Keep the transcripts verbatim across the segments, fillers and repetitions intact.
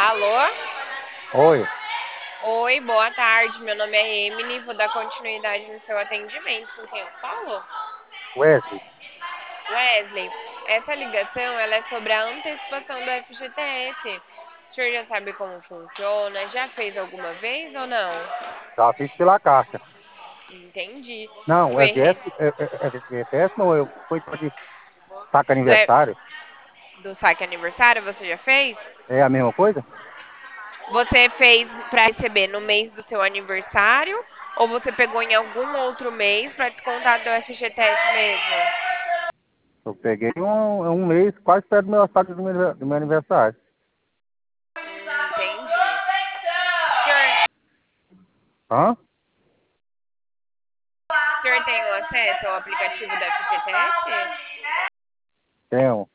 Alô? Oi, Oi, boa tarde. Meu nome é Emily. Vou dar continuidade no seu atendimento. Com quem eu falo? Wesley. Wesley, essa ligação ela é sobre a antecipação do F G T S. O senhor já sabe como funciona? Já fez alguma vez ou não? Já fiz pela caixa. Entendi. Não, Foi re- F G S, é, é, F G T S não, eu foi só de saca do, E- aniversário. do saque aniversário, você já fez? É a mesma coisa? Você fez para receber no mês do seu aniversário ou você pegou em algum outro mês para descontar do F G T S mesmo? Eu peguei um, um mês quase perto do meu saque do meu, do meu aniversário. Entendi. Senhor, Hã? o senhor tem o acesso ao aplicativo da F G T S? Tenho.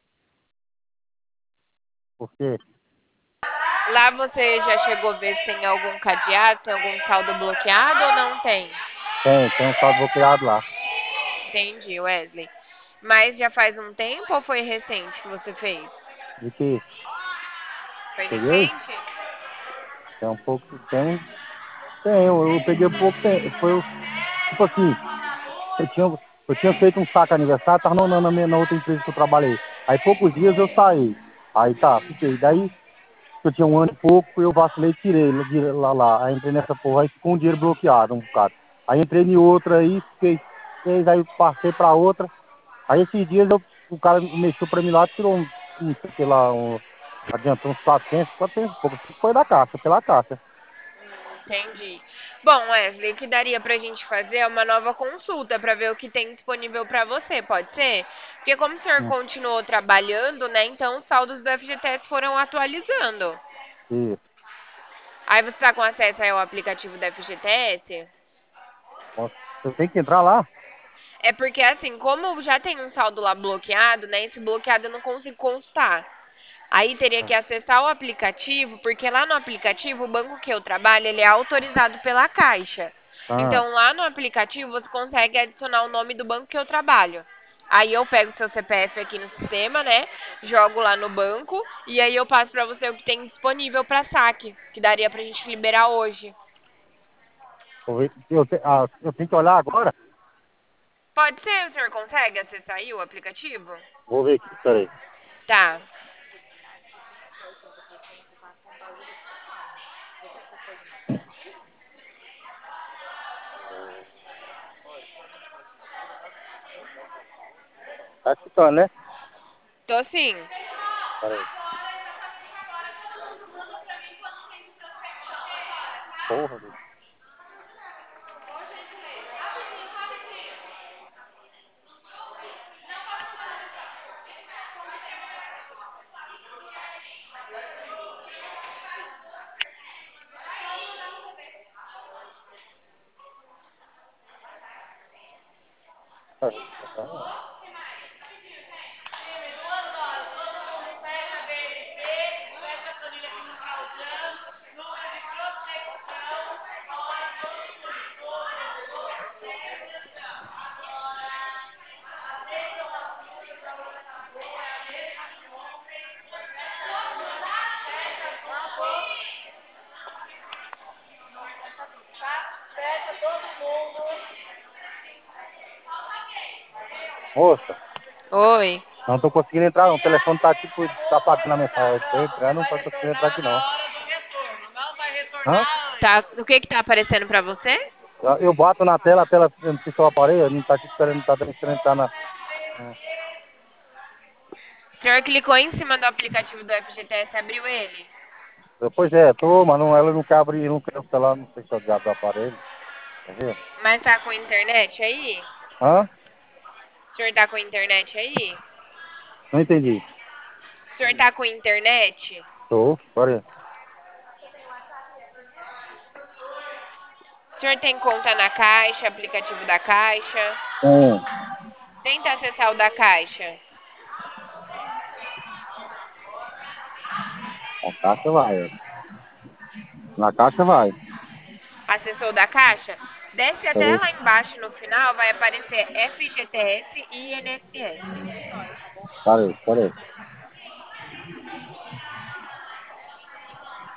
Por quê? Lá você já chegou a ver se tem algum cadeado, tem algum saldo bloqueado ou não tem? Tem, tem um saldo bloqueado lá. Entendi, Wesley. Mas já faz um tempo ou foi recente que você fez? De que Foi peguei? recente? Tem um pouco, tem, tem, eu, eu peguei um pouco, tem, foi, o- tipo assim, eu tinha, eu tinha feito um saque aniversário, tava na, na, minha- na outra empresa que eu trabalhei. Aí poucos dias eu saí. Aí tá, fiquei. Daí eu tinha um ano e pouco, eu vacilei e tirei lá, de- lá, lá. Aí entrei nessa porra aí com o dinheiro bloqueado um bocado. Aí entrei em outra aí, fiquei seis, aí eu passei pra outra. Aí esses dias eu, o cara mexeu pra mim lá, tirou um, não sei o que lá, um, adiantou uns quatrocentos, quatrocentos e pouco. Foi da caixa, pela caixa. Entendi. Bom, Wesley, o que daria pra gente fazer é uma nova consulta pra ver o que tem disponível pra você, pode ser? Porque como o senhor Hum, continuou trabalhando, né, então os saldos do F G T S foram atualizando. isso. Aí você tá com acesso aí ao aplicativo da F G T S? Nossa, eu tenho que entrar lá? É porque assim, como já tem um saldo lá bloqueado, né, esse bloqueado eu não consigo consultar. Aí teria que acessar o aplicativo, porque lá no aplicativo, o banco que eu trabalho, ele é autorizado pela Caixa. Ah, Então, lá no aplicativo, você consegue adicionar o nome do banco que eu trabalho. Aí eu pego o seu C P F aqui no sistema, né? Jogo lá no banco e aí eu passo pra você o que tem disponível pra saque, que daria pra gente liberar hoje. vou ver. Eu, te, ah, eu tenho que olhar agora? Pode ser, o senhor consegue acessar aí o aplicativo? Vou ver aqui, peraí. Tá. Tá escutando, né? Tô sim. Peraí. Porra, bicho. Moça, Oi. não tô conseguindo entrar, não. O telefone tá tipo, tá apagando a mensagem. Tô entrando, não tô conseguindo entrar aqui não. Hã? Tá, o que que tá aparecendo pra você? Eu eu bato na tela, a tela, eu não sei se eu aparei, não tá aqui esperando, não tá dando esperando entrar na. Hum. O senhor clicou em cima do aplicativo do F G T S e abriu ele. Eu, Pois é, tô, mas não, ela não quer abrir, não quer o celular, não sei se é o diabo do aparelho. Quer ver? Mas tá com internet aí? Hã? O senhor tá com internet aí? Não entendi. O senhor tá com internet? Tô, peraí. O senhor tem conta na Caixa, aplicativo da Caixa? Hum. Tenta acessar o da Caixa. Na caixa vai, ó. Na caixa vai. Acessou o da Caixa? Desce até Peraí, lá embaixo no final, vai aparecer F G T S e I N S S. peraí, peraí.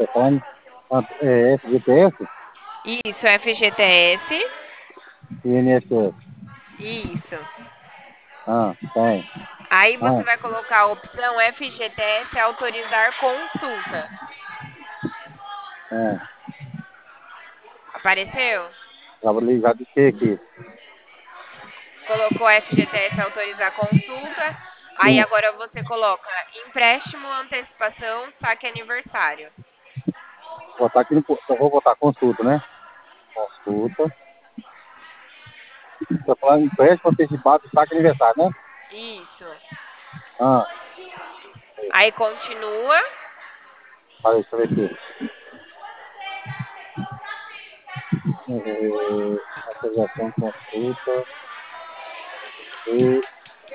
Tá falando é, F G T S Isso, F G T S. e N S S. Isso. Ah, tem. Aí você Ah, vai colocar a opção F G T S autorizar consulta. é. Apareceu? Tava ligado de quê aqui? Colocou F G T S autorizar consulta. Aí Sim. agora você coloca empréstimo, antecipação, saque aniversário. Vou botar aqui no. Eu vou botar consulta, né? Consulta. Tá falando empréstimo antecipado, saque aniversário, né? Isso. Ah, Aí continua. peraí, deixa eu ver aqui. É, autorização consulta. E.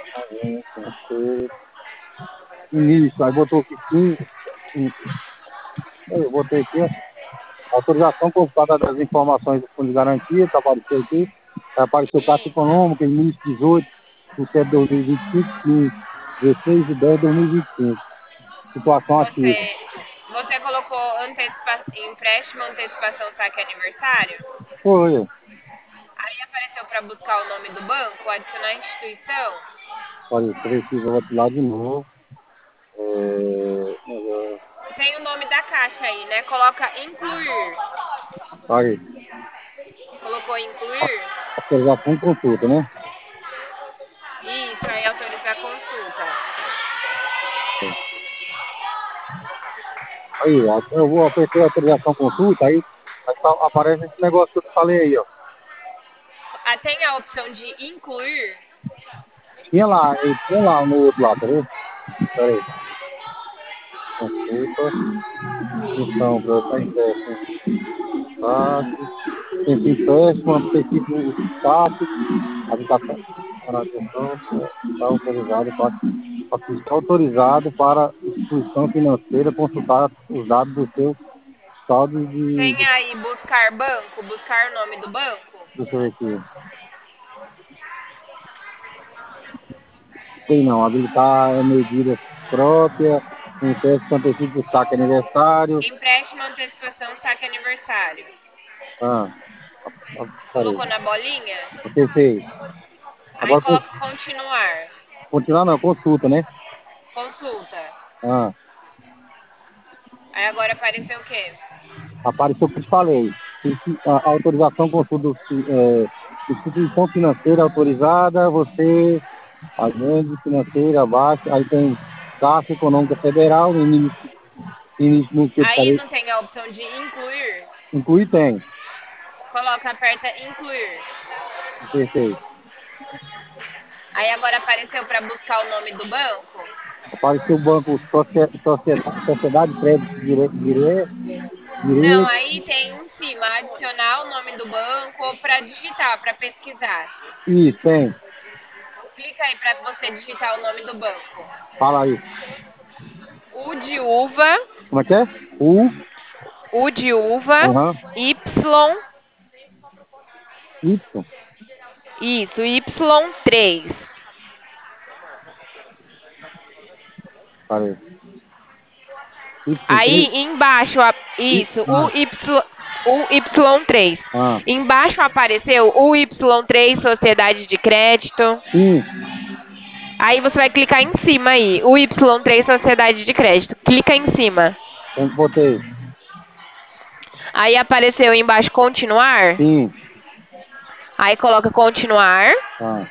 Início. Aí botou aqui sim. sim. Eu botei aqui, ó. Autorização consultada das informações do fundo de garantia, tá apareceu aqui. Tá apareceu Caixa Isso. Econômica, início dezoito, do sete de dois mil e vinte e cinco, sim, dezesseis de dez de dois mil e vinte e cinco. Situação ativa. Você, você colocou antecipa, empréstimo, antecipação, saque aniversário? Foi. Aí apareceu para buscar o nome do banco, adicionar a instituição. Olha, deixa eu ver se vou lá de novo. É, é, Tem o nome da caixa aí, né? Coloca incluir. aí, Colocou incluir? autorização consulta, né? Isso, aí autorizar a consulta. Aí, ó, eu vou apertar a autorização consulta, aí, aí tá- aparece esse negócio que eu te falei aí, ó. Ah, tem a opção de incluir? Tinha lá, aí, tinha lá no outro lado, tá vendo? Pera aí. Consulta, instrução, para estar empréstimo. Saque, tem empréstimo, antecipa o saque, habitação, atenção, está autorizado para, está autorizado para instituição financeira consultar os dados do seu saldo de, Tem aí buscar banco, buscar o nome do banco? deixa eu ver aqui. Sei não, habilitar é medida própria, empréstimo antecipa o saque aniversário. Empréstimo, antecipação, saque aniversário. Ah, peraí, Colocou na bolinha? apertei. Aí Agora, con- coloca continuar. continuar não, consulta, né? Consulta. Ah, Aí agora apareceu o quê? apareceu o que eu te falei. A a autorização consulta, é, instituição financeira autorizada, você, agente financeira, abaixo, aí tem Caixa Econômica Federal, no início, início no que eu te Aí falei, não tem a opção de incluir? incluir tem, Coloca, aperta incluir. apertei. Aí agora apareceu para buscar o nome do banco? Apareceu o banco Socie- Sociedade, Sociedade de Crédito Direito, Direito, Não, Direito, aí tem em cima adicionar o nome do banco ou para digitar, para pesquisar. isso, tem, Clica aí para você digitar o nome do banco. fala aí. U de uva, Como é que é? U, U de uva, aham, Y, Y, isso, Y três. peraí, Y três, Aí embaixo, a- I, isso, ah, o Y, o Y três. ah, Embaixo apareceu o Y três Sociedade de Crédito. sim, Aí você vai clicar em cima aí, o Y três Sociedade de Crédito. Clica em cima. eu botei, Aí apareceu embaixo continuar. sim, Aí coloca continuar. ah,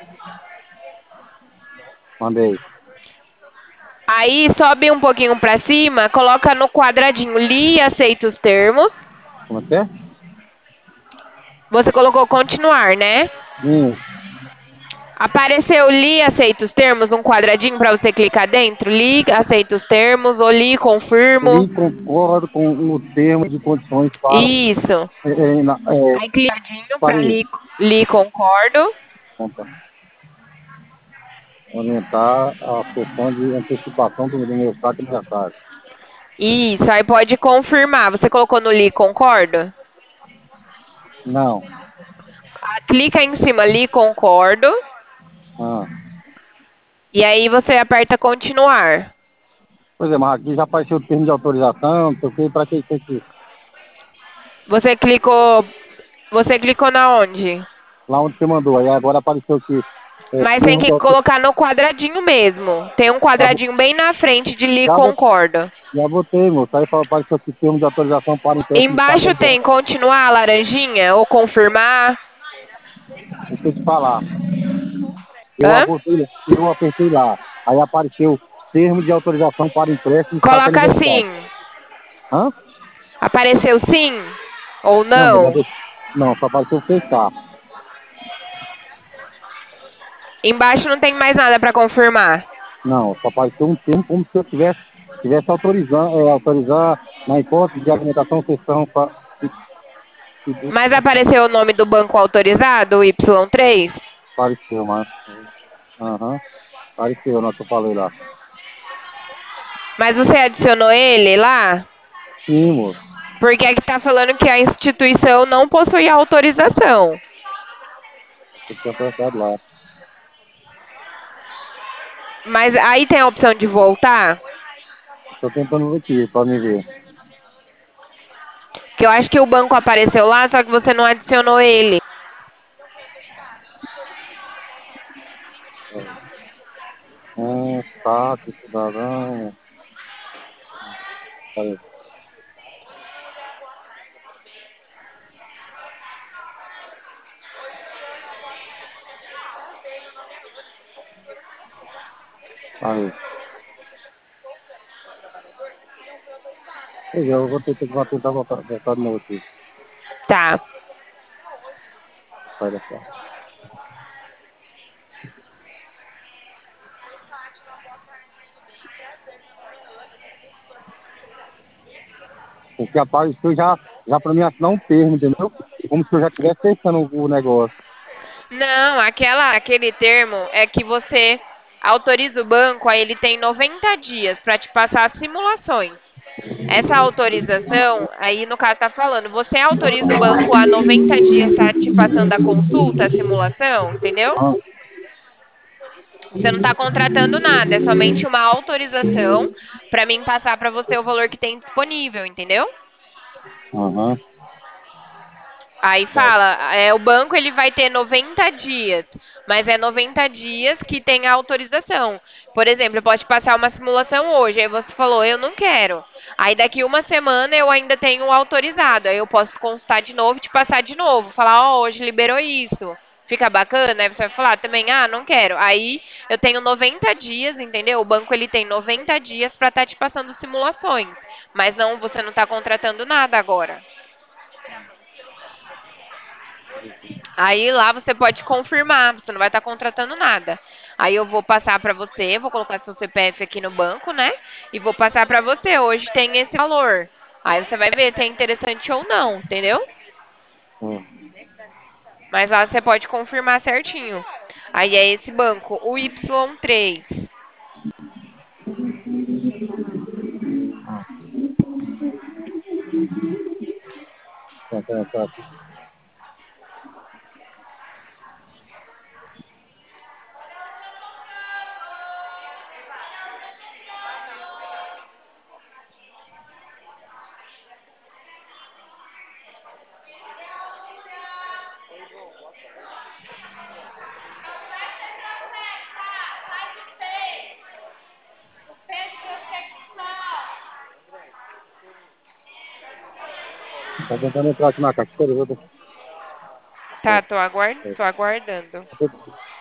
mandei. Aí sobe um pouquinho pra cima, coloca no quadradinho li e aceita os termos. Como é que é? Você colocou continuar, né? Sim, Apareceu li, aceita os termos, um quadradinho para você clicar dentro. Li, aceita os termos, ou li, confirmo. li concordo com o termo de condições para, Isso. é, é, na- é, Aí clicadinho para para li, li, concordo. Opa, orientar a sessão de antecipação do meu saque aniversário. Isso, aí pode confirmar. Você colocou no li, concordo? Não, Ah, clica em cima li, concordo. ah, E aí você aperta continuar. Pois é, mas aqui já apareceu o termo de autorização, não sei o que, pra que tem que. Você clicou. Você clicou na onde? Lá onde você mandou, aí agora apareceu aqui. É, Mas tem termo de que autorização. colocar no quadradinho mesmo. Tem um Já, vo- quadradinho bem na frente de lhe já, vo- concordo. já votei, moço. Aí fala- apareceu aqui termo de autorização para empréstimo de carta Embaixo de débito. tem continuar laranjinha ou confirmar. Deixa eu te falar. Eu Hã? apertei, eu apertei lá. Aí apareceu termo de autorização para empréstimo de saque Coloca aniversário. sim. Hã? Apareceu sim ou Não, mas já não? de- não, só apareceu fechar. Embaixo não tem mais nada para confirmar. Não, só apareceu um termo como se eu tivesse, tivesse autorizando, é, autorizar na hipótese de alimentação, sessão, pa- se- se- Mas apareceu o nome do banco autorizado, o Y três? apareceu, mas. Aham. Apareceu, não, que eu falei lá. Mas você adicionou ele lá? Sim, moço. Porque aqui tá falando que a instituição não possui autorização. Eu tinha apertado lá. Mas aí tem a opção de voltar? Estou tentando ver aqui para me ver. Que eu acho que o banco apareceu lá, só que você não adicionou ele. Um saque, cidadão. Aí, aí. Pois é, eu vou ter que vou tentar voltar, voltar de novo aqui. Tá. Sai daqui. Porque apareceu já, já para mim assinar um termo, entendeu? Como se eu já estivesse fechando o negócio. Não, aquela, aquele termo é que você autoriza o banco, aí ele tem noventa dias para te passar as simulações. Essa autorização, aí no caso está falando, você autoriza o banco a noventa dias estar te passando a consulta, a simulação, entendeu? Ah, Você não está contratando nada, é somente uma autorização para mim passar para você o valor que tem disponível, entendeu? aham. Aí fala, é, o banco ele vai ter noventa dias, mas é noventa dias que tem a autorização. Por exemplo, eu posso te passar uma simulação hoje, aí você falou, eu não quero. Aí daqui uma semana eu ainda tenho autorizado, aí eu posso consultar de novo e te passar de novo. Falar, ó, hoje liberou isso. Fica bacana? Aí você vai falar também, ah, não quero. Aí eu tenho noventa dias, entendeu? O banco ele tem noventa dias para estar te passando simulações. Mas não, você não está contratando nada agora. Aí lá você pode confirmar, você não vai estar contratando nada. Aí eu vou passar para você, vou colocar seu C P F aqui no banco, né? E vou passar para você. Hoje tem esse valor. Aí você vai ver se é interessante ou não, entendeu? Hum. Mas lá você pode confirmar certinho. Aí é esse banco, o Y três. Tá, tá, tá. Tá tentando entrar aqui na caixa. Espera, eu vou- Tá, tô, aguard... tô aguardando. é.